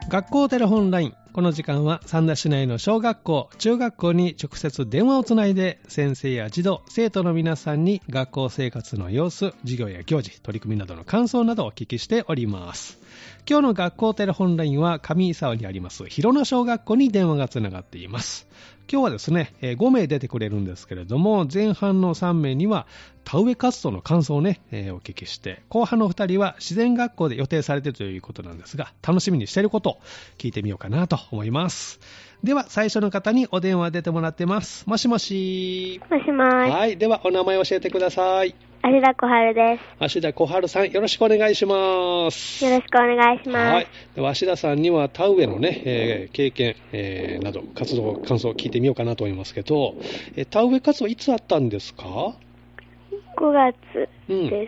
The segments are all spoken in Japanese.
学校テレホンライン。この時間は三田市内の小学校、中学校に直接電話をつないで先生や児童、生徒の皆さんに学校生活の様子、授業や行事、取り組みなどの感想などをお聞きしております。今日の学校テレホンラインは上沢にあります広野小学校に電話がつながっています。今日はですね、5名出てくれるんですけれども、前半の3名には田植え活動の感想をね、お聞きして、後半の2人は自然学校で予定されているということなんですが、楽しみにしていることを聞いてみようかなと思います。では最初の方にお電話出てもらってます。もしもし。 もしもし。 はい、ではお名前を教えてください。 芦田小春です。 芦田小春さん、よろしくお願いします。 よろしくお願いします。 はい。では芦田さんには田植えのね、経験、など活動感想を聞いてみようかなと思いますけど、田植え活動いつあったんですか ？5月です。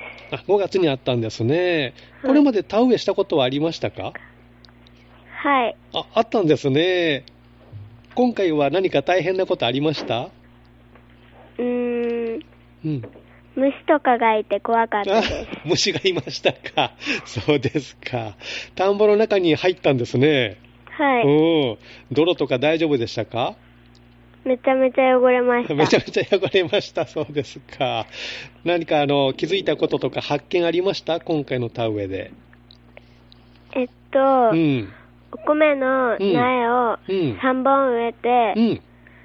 5月にあったんですね。これまで田植えしたことはありましたか？ はい。 あったんですね。今回は何か大変なことありました？ 虫とかがいて怖かったです。 虫がいましたか。そうですか。田んぼの中に入ったんですね。 はい。 泥とか大丈夫でしたか？ めちゃめちゃ汚れました。 めちゃめちゃ汚れました。そうですか。何か気づいたこととか発見ありました？今回の田植えで。 お米の苗を3本植えて、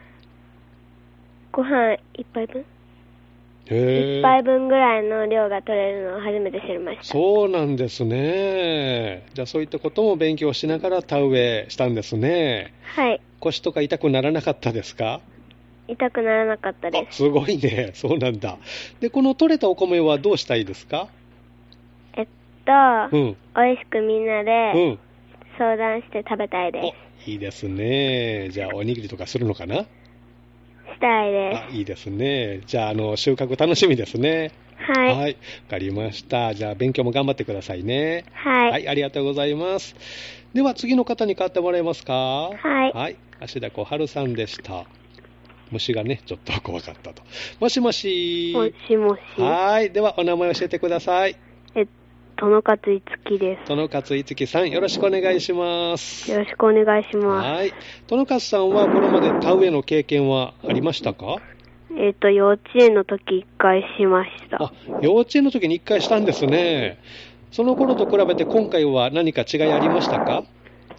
ご飯1杯分1杯分ぐらいの量が取れるのを初めて知りました。 そうなんですね。じゃあそういったことも勉強しながら田植えしたんですね。 はい。 腰とか痛くならなかったですか？ 痛くならなかったです。 すごいね。そうなんだ。で、この取れたお米はどうしたいですか？ 美味しくみんなで相談して食べたいです。 いいですね。じゃあおにぎりとかするのかな？ したいです。 いいですね。じゃあ収穫楽しみですね。 はい。 はい。わかりました。じゃあ勉強も頑張ってくださいね。 はい。 はい、ありがとうございます。では次の方に代わってもらえますか？ はい。 はい。芦田小春さんでした。虫がね、ちょっと怖かったと。もしもし。 もしもし。 はい。ではお名前教えてください。 殿勝いつきです。 殿勝いつきさん、よろしくお願いします。 よろしくお願いします。 はい。殿勝さんはこれまで田植えの経験はありましたか？ 幼稚園の時1回しました。 幼稚園の時に1回したんですね。その頃と比べて今回は何か違いありましたか？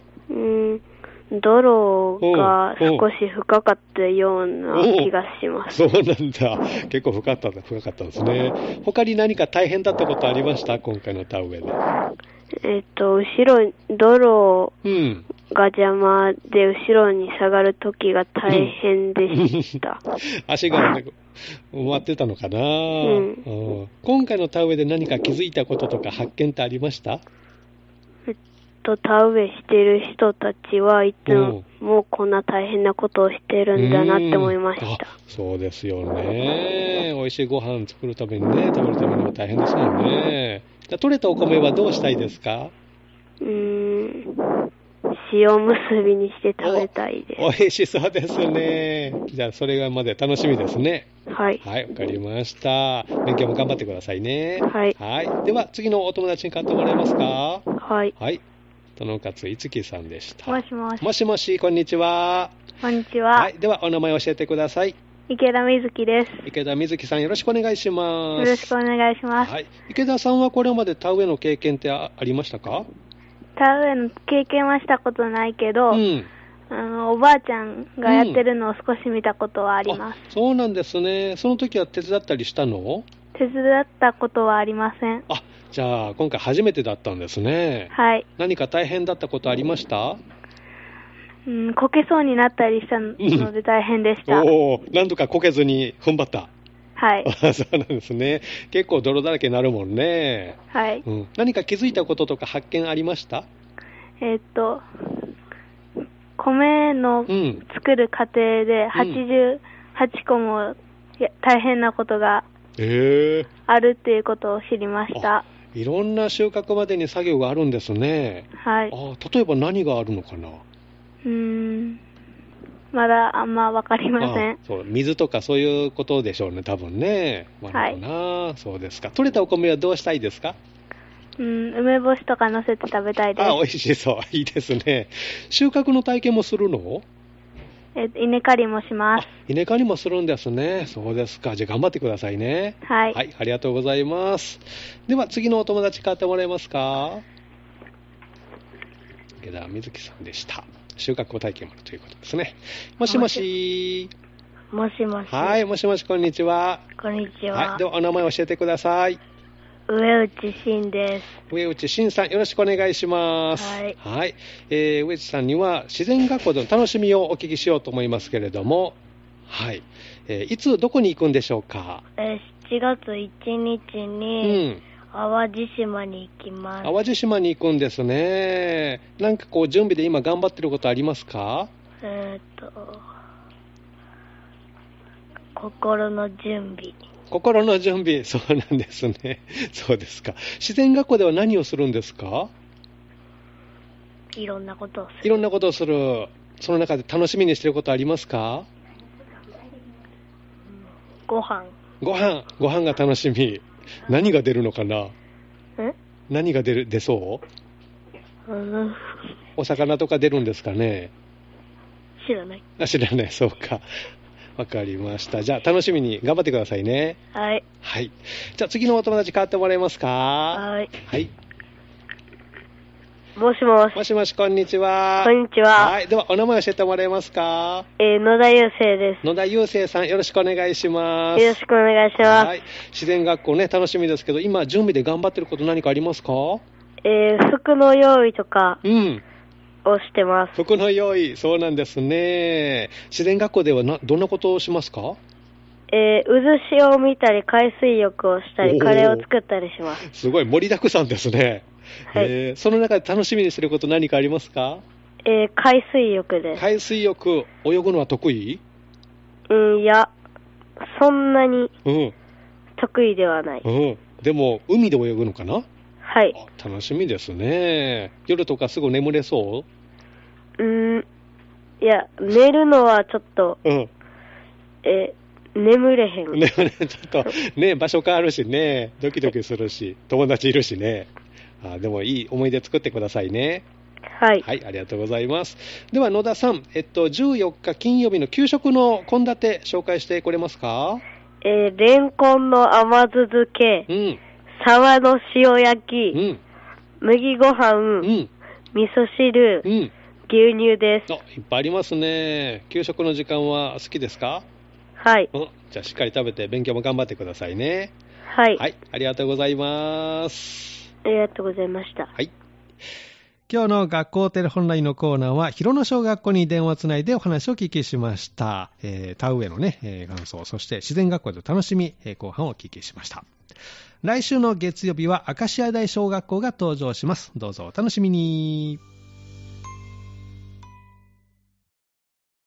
泥が少し深かったような気がします。 そうなんだ。結構深かったんですね。他に何か大変だったことありました？今回の田植えで。 後ろ、泥が邪魔で後ろに下がるときが大変でした。 足が埋まってたのかな、今回の田植えで何か気づいたこととか発見ってありました？ 田植えしてる人たちはいつもこんな大変なことをしてるんだなって思いました。 そうですよね。美味しいご飯作るためにね、食べるためにも大変ですよね。じゃあ取れたお米はどうしたいですか？ 塩むすびにして食べたいです。 美味しそうですね。じゃあそれがまで楽しみですね。 はい。 はい、わかりました。勉強も頑張ってくださいね。 はい。 はい。では次のお友達に買ってもらえますか？ はい。 はい。殿勝いつきさんでした。 もしもし。 もしもし、こんにちは。 こんにちは。 はい。ではお名前を教えてください。 池田瑞希です。 池田瑞希さん、よろしくお願いします。 よろしくお願いします。 はい。池田さんはこれまで田植えの経験ってありましたか？ 田植えの経験はしたことないけど、おばあちゃんがやってるのを少し見たことはあります。 そうなんですね。その時は手伝ったりしたの？ 手伝ったことはありません。 じゃあ今回初めてだったんですね。 はい。 何か大変だったことありました？ こけそうになったりしたので大変でした。 何度かこけずに踏ん張った。 はい。 そうなんですね。結構泥だらけになるもんね。 はい。 何か気づいたこととか発見ありました？ 米の作る過程で88個も大変なことがあるっていうことを知りました。 いろんな収穫までに作業があるんですね。 はい。 例えば何があるのかな？ まだあんま分かりません。 水とかそういうことでしょうね、多分ね。 はい。 そうですか。取れたお米はどうしたいですか？ 梅干しとか乗せて食べたいです。 美味しそう。いいですね。収穫の体験もするの？ 稲刈りもします。 稲刈りもするんですね。そうですか。じゃあ頑張ってくださいね。 はい。 はい、ありがとうございます。では次のお友達買ってもらえますか？池田瑞希さんでした。収穫体験もあるということですね。もしもし。 もしもし。 はい、もしもし、こんにちは。 こんにちは。 はい、ではお名前教えてください。 上内慎です。 上内慎さん、よろしくお願いします。 はい。 はい。上内さんには自然学校での楽しみをお聞きしようと思いますけれども、はい。いつどこに行くんでしょうか ？7月1日に、淡路島に行きます。 淡路島に行くんですね。なんかこう準備で今頑張ってることありますか？ 心の準備。 心の準備、そうなんですね。そうですか。自然学校では何をするんですか？ いろんなことをする。 いろんなことをする。その中で楽しみにしていることありますか？ ご飯が楽しみ。何が出るのかな？何が出そう？お魚とか出るんですかね？ 知らない。 知らない、そうか。わかりました。じゃあ楽しみに頑張ってくださいね。 はい。 はい。じゃあ次のお友達変わってもらえますか？ はい。 はい。 もしもし。 もしもし、こんにちは。 こんにちは。 はい。ではお名前教えてもらえますか？ 野田祐生です。 野田祐生さん、よろしくお願いします。 よろしくお願いします。 はい。自然学校ね、楽しみですけど、今準備で頑張ってること何かありますか？ 服の用意とか。をしてます。 服の用意、そうなんですね。自然学校ではどんなことをしますか？ 渦潮を見たり、海水浴をしたり、カレーを作ったりします。 すごい盛りだくさんですね。はい。その中で楽しみにしてること何かありますか？ 海水浴です。 海水浴、泳ぐのは得意？ いや、そんなに得意ではない。 でも、海で泳ぐのかな？ はい。 楽しみですね。夜とかすぐ眠れそう？ いや、寝るのはちょっと、眠れへん。 ちょっとね、場所変わるしね、ドキドキするし、友達いるしね。でもいい思い出作ってくださいね。 はい。 はい、ありがとうございます。では野田さん、14日金曜日の給食の献立紹介してくれますか？ レンコンの甘酢漬け、サの塩焼き、麦ご飯、味噌汁、牛乳です。 いっぱいありますね。給食の時間は好きですか？ はい。 じゃあしっかり食べて勉強も頑張ってくださいね。 はい。 はい、ありがとうございます。 ありがとうございました。 はい。今日の学校テレホンラインのコーナーは、広野小学校に電話をつないでお話をお聞きしました。田植えのね、感想、そして自然学校での楽しみ、後半をお聞きしました。来週の月曜日は、明石家大小学校が登場します。どうぞお楽しみに。